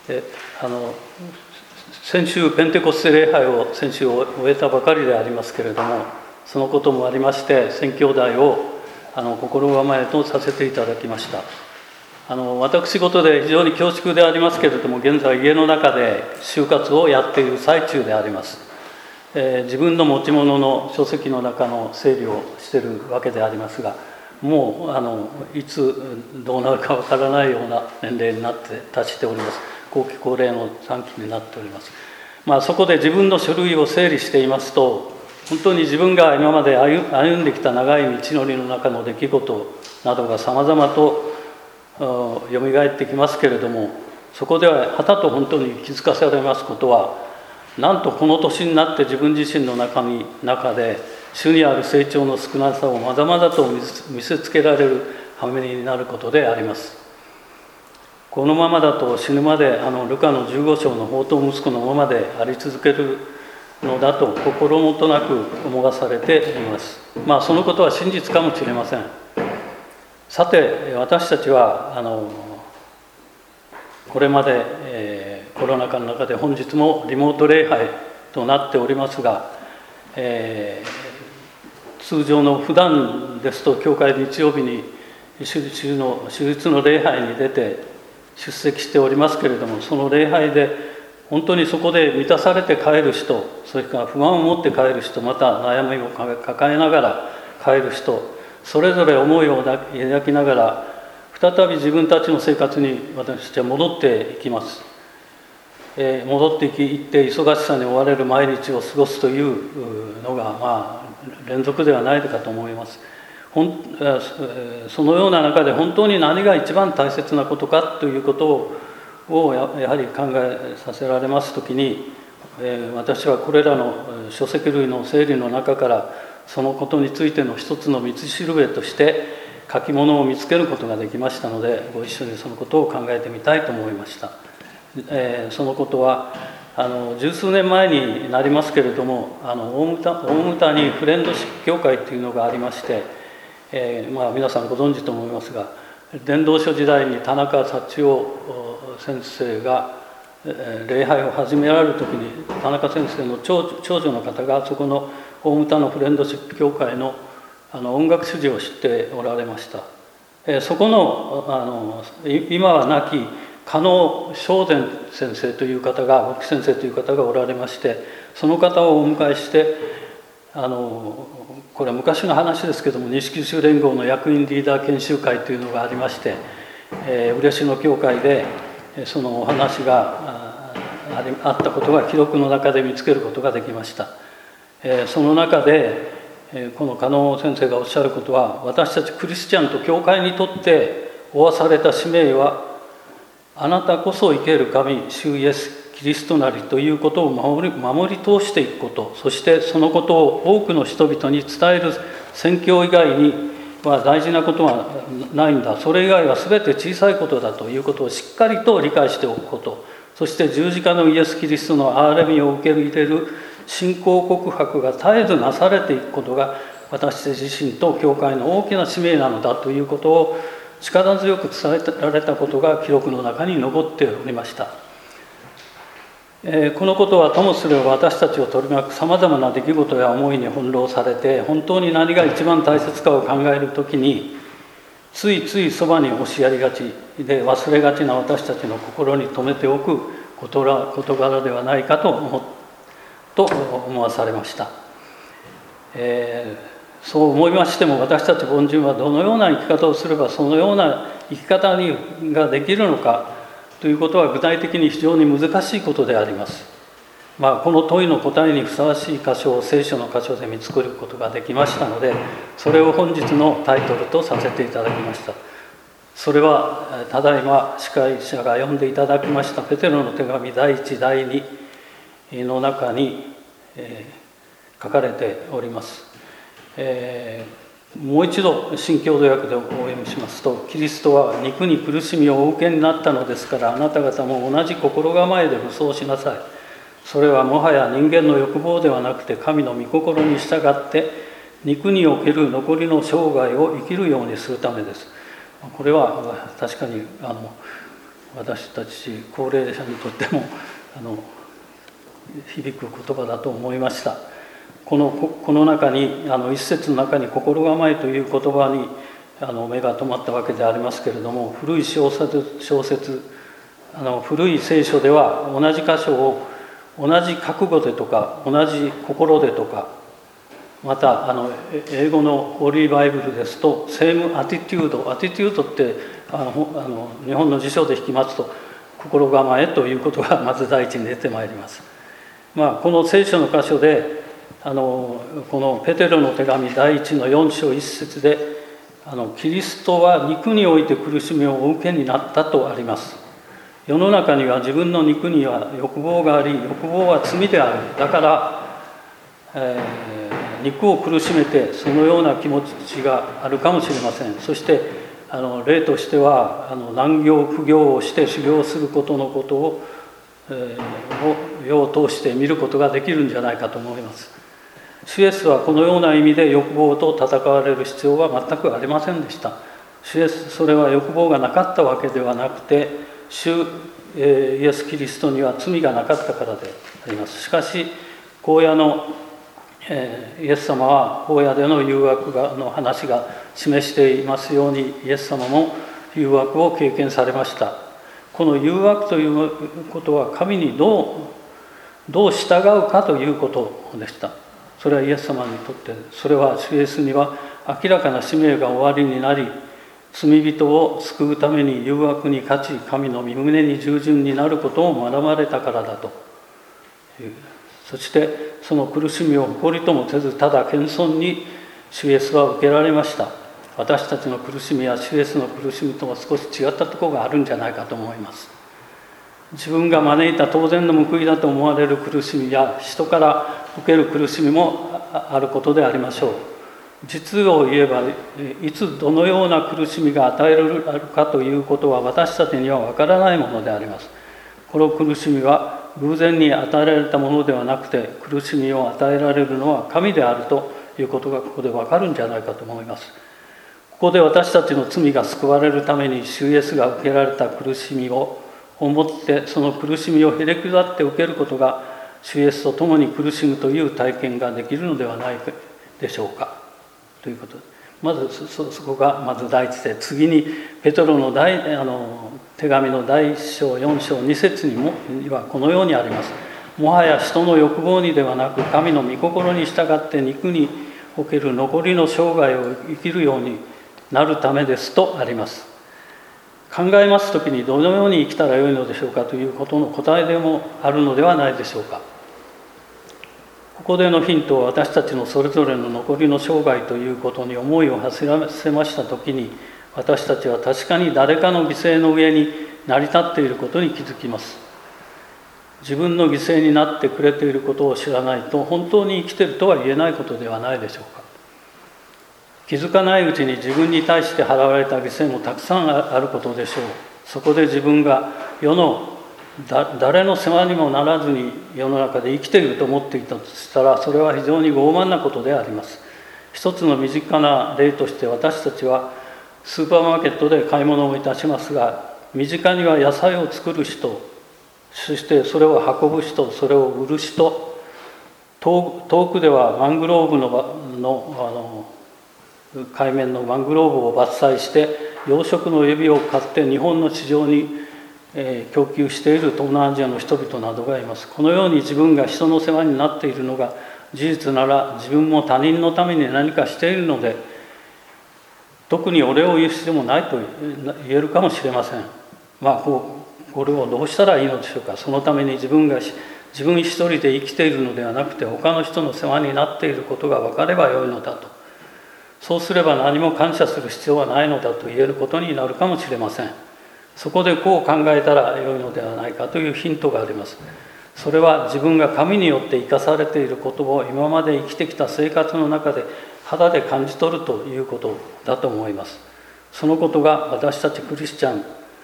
あの先週ペンテコステ礼拝を先週終えたばかりでありますけれども、そのこともありまして宣教題を心構えとさせていただきました。私事で非常に恐縮でありますけれども、現在家の中で就活をやっている最中であります。自分の持ち物の書籍の中の整理をしているわけでありますが、もういつどうなるかわからないような年齢に達しております。後期高齢の3期になっております。そこで自分の書類を整理していますと、本当に自分が今まで歩んできた長い道のりの中の出来事などがさまざまとよみがえってきますけれども、そこでははたと本当に気づかされますことは、なんとこの年になって自分自身の中で主にある成長の少なさをまざまざと見せつけられる羽目になることであります。このままだと死ぬまでルカの15章の放蕩息子のままであり続けるのだと心もとなく思わされています。そのことは真実かもしれません。さて、私たちはこれまで、コロナ禍の中で本日もリモート礼拝となっておりますが、通常の普段ですと教会日曜日に手術の礼拝に出て出席しておりますけれども、その礼拝で本当にそこで満たされて帰る人、それから不安を持って帰る人、また悩みを抱えながら帰る人、それぞれ思いを抱きながら再び自分たちの生活に私たちは戻っていきます。戻っていって忙しさに追われる毎日を過ごすというのが連続ではないかと思います。そのような中で本当に何が一番大切なことかということをやはり考えさせられますときに、私はこれらの書籍類の整理の中からそのことについての一つの道しるべとして書き物を見つけることができましたので、ご一緒にそのことを考えてみたいと思いました。そのことは十数年前になりますけれども、大牟田にフレンドシップ協会というのがありまして、皆さんご存知と思いますが、伝道書時代に田中幸男先生が礼拝を始められる時に、田中先生の長女の方がそこの大牟田のフレンドシップ協会の音楽主事を知っておられました。そこの今は亡き加納正禅先生という方が、牧師先生という方がおられまして、その方をお迎えして、これは昔の話ですけども、西九州連合の役員リーダー研修会というのがありまして、嬉野教会でそのお話があったことが記録の中で見つけることができました。その中でこの加納先生がおっしゃることは、私たちクリスチャンと教会にとって負わされた使命は、あなたこそ生ける神主イエスキリストなりということを守り通していくこと、そしてそのことを多くの人々に伝える宣教以外には大事なことはないんだ、それ以外は全て小さいことだということをしっかりと理解しておくこと、そして十字架のイエス・キリストの憐れみを受け入れる信仰告白が絶えずなされていくことが、私たち自身と教会の大きな使命なのだということを力強く伝えられたことが記録の中に残っておりました。このことはともすれば、私たちを取り巻くさまざまな出来事や思いに翻弄されて、本当に何が一番大切かを考えるときに、ついついそばに押しやりがちで忘れがちな私たちの心に留めておく事柄ではないかと思わされました。そう思いましても、私たち凡人はどのような生き方をすればそのような生き方ができるのかということは、具体的に非常に難しいことであります。この問いの答えにふさわしい箇所を聖書の箇所で見つけることができましたので、それを本日のタイトルとさせていただきました。それはただいま司会者が読んでいただきましたペテロの手紙第1第2の中に書かれております。もう一度新共同訳でお読みしますと、キリストは肉に苦しみをお受けになったのですから、あなた方も同じ心構えで武装しなさい。それはもはや人間の欲望ではなくて、神の御心に従って肉における残りの生涯を生きるようにするためです。これは確かに私たち高齢者にとっても響く言葉だと思いました。この中に一節の中に心構えという言葉に目が留まったわけでありますけれども、古い小説古い聖書では同じ箇所を同じ覚悟でとか同じ心でとか、また英語のホーリーバイブルですとセームアティテュードって日本の辞書で引きますと心構えということがまず第一に出てまいります。この聖書の箇所でこのペテロの手紙第1の4章1節でキリストは肉において苦しみをお受けになったとあります。世の中には自分の肉には欲望があり、欲望は罪である。だから、肉を苦しめてそのような気持ちがあるかもしれません。そして例としては難行苦行をして修行することのことを世を通して見ることができるんじゃないかと思います。主イエスはこのような意味で欲望と戦われる必要は全くありませんでした。主イエス、それは欲望がなかったわけではなくて、主イエス・キリストには罪がなかったからであります。しかし荒野のイエス様は荒野での誘惑の話が示していますように、イエス様も誘惑を経験されました。この誘惑ということは神にどう従うかということでした。それはイエス様にとって、それは主イエスには明らかな使命が終わりになり、罪人を救うために誘惑に勝ち、神の御胸に従順になることを学ばれたからだという。そしてその苦しみを誇りともせず、ただ謙遜に主イエスは受けられました。私たちの苦しみや主イエスの苦しみとは少し違ったところがあるんじゃないかと思います。自分が招いた当然の報いだと思われる苦しみや人から受ける苦しみもあることでありましょう。実を言えば、いつどのような苦しみが与えられるかということは私たちには分からないものであります。この苦しみは偶然に与えられたものではなくて、苦しみを与えられるのは神であるということがここで分かるんじゃないかと思います。ここで私たちの罪が救われるために主イエスが受けられた苦しみを思って、その苦しみをへりくだって受けることが、主イエスと共に苦しむという体験ができるのではないでしょうかということで、まずそこがまず第一で、次にペテロの手紙の第1章4章2節にはこのようにあります。もはや人の欲望にではなく、神の御心に従って肉における残りの生涯を生きるようになるためですとあります。考えますときにどのように生きたらよいのでしょうかということの答えでもあるのではないでしょうか。ここでのヒントは、私たちのそれぞれの残りの生涯ということに思いを馳せましたときに、私たちは確かに誰かの犠牲の上に成り立っていることに気づきます。自分の犠牲になってくれていることを知らないと、本当に生きているとは言えないことではないでしょうか。気づかないうちに自分に対して払われた犠牲もたくさんあることでしょう。そこで自分が世の誰の世話にもならずに世の中で生きていると思っていたとしたら、それは非常に傲慢なことであります。一つの身近な例として、私たちはスーパーマーケットで買い物をいたしますが、身近には野菜を作る人、そしてそれを運ぶ人、それを売る人、遠くではマングローブの海面のマングローブを伐採して養殖のエビを買って日本の市場に供給している東南アジアの人々などがいます。このように自分が人の世話になっているのが事実なら、自分も他人のために何かしているので、特に俺を言う必要もないと言えるかもしれません。これをどうしたらいいのでしょうか。そのために自分一人で生きているのではなくて、他の人の世話になっていることが分かればよいのだと。そうすれば何も感謝する必要はないのだと言えることになるかもしれません。そこでこう考えたらよいのではないかというヒントがあります。それは自分が神によって生かされていることを今まで生きてきた生活の中で肌で感じ取るということだと思います。そのことが私たちクリスチャン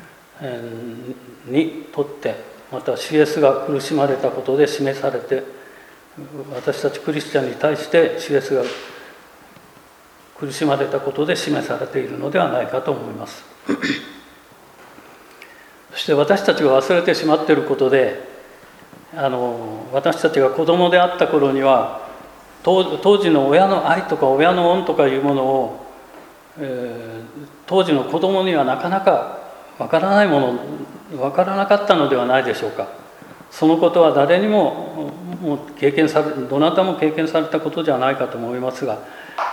にとって、また主イエスが苦しまれたことで示されて、私たちクリスチャンに対して主イエスが苦しまれたことで示されているのではないかと思います。そしして私たちが忘れてしまっていることで、私たちが子供であった頃には当時の親の愛とか親の恩とかいうものを、当時の子供にはなかなかわからないもの、わからなかったのではないでしょうか。そのことは誰にもどなたも経験されたことじゃないかと思いますが、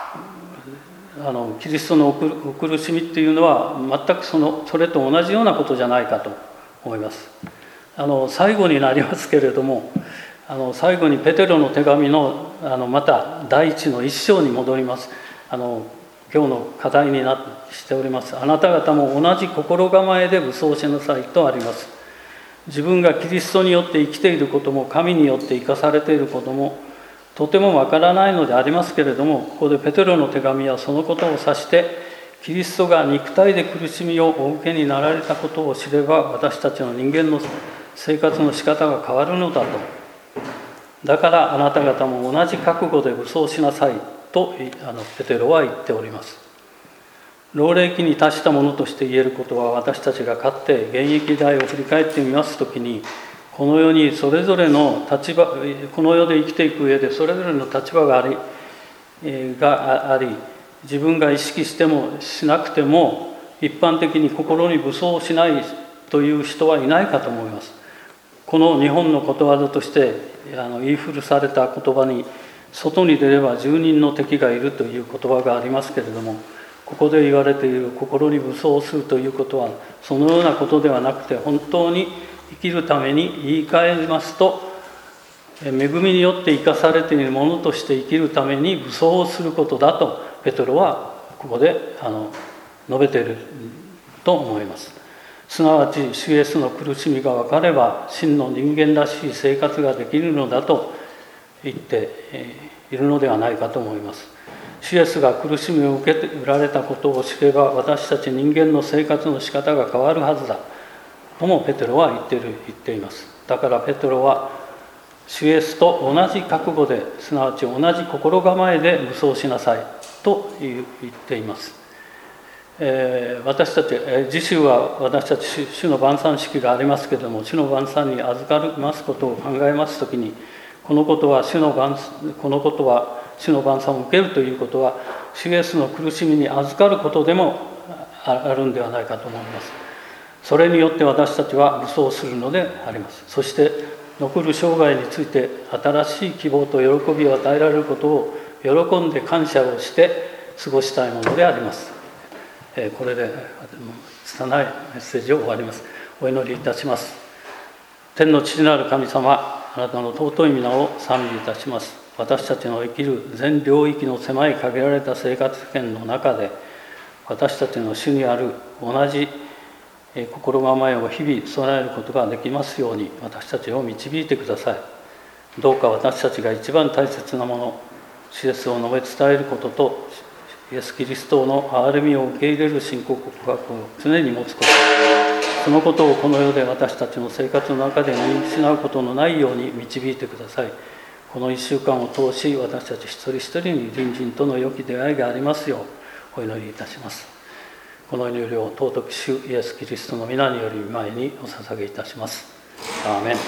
キリストのお苦しみっていうのは全くそれと同じようなことじゃないかと思います。最後になりますけれども、最後にペテロの手紙のまた第一の一章に戻ります。今日の課題にしております。あなた方も同じ心構えで武装しなさいとあります。自分がキリストによって生きていることも神によって生かされていることもとてもわからないのでありますけれども、ここでペテロの手紙はそのことを指して、キリストが肉体で苦しみをお受けになられたことを知れば、私たちの人間の生活の仕方が変わるのだと。だからあなた方も同じ覚悟で武装しなさいとペテロは言っております。老齢期に達したものとして言えることは、私たちがかつて現役代を振り返ってみますときに、この世にそれぞれの立場、この世で生きていく上でそれぞれの立場があり、自分が意識してもしなくても一般的に心に武装しないという人はいないかと思います。この日本のことわざとして言い古された言葉に、外に出れば10人の敵がいるという言葉がありますけれども、ここで言われている心に武装するということはそのようなことではなくて、本当に生きるために言い換えますと、恵みによって生かされているものとして生きるために武装をすることだとペテロはここで述べていると思います。すなわち主イエスの苦しみが分かれば真の人間らしい生活ができるのだと言っているのではないかと思います。主イエスが苦しみを受けられたことを知れば、私たち人間の生活の仕方が変わるはずだともペテロは言っています。だからペテロは主イエスと同じ覚悟で、すなわち同じ心構えで武装しなさいと言っています。私たち次週は私たち主の晩餐式がありますけれども、主の晩餐に預かりますことを考えますときに、このことは主の晩餐を受けるということは、主イエスの苦しみに預かることでもあるんではないかと思います。それによって私たちは武装するのであります。そして残る生涯について新しい希望と喜びを与えられることを喜んで感謝をして過ごしたいものであります。これで拙いメッセージを終わります。お祈りいたします。天の父なる神様、あなたの尊い皆を賛美いたします。私たちの生きる全領域の狭い限られた生活圏の中で、私たちの主にある同じ心構えを日々備えることができますように、私たちを導いてください。どうか私たちが一番大切なもの、主イエスを述べ伝えることと、イエス・キリストの憐れみを受け入れる信仰告白を常に持つこと、そのことをこの世で私たちの生活の中で見失うことのないように導いてください。この1週間を通し、私たち一人一人に隣人との良き出会いがありますようお祈りいたします。この祈りを尊き主イエス・キリストの皆により前にお捧げいたします。アーメン。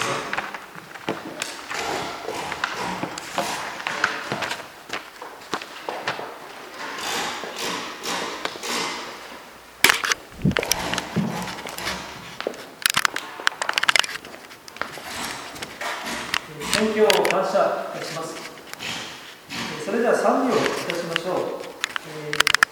宣教を感謝いたします。それでは賛美をいたしましょう。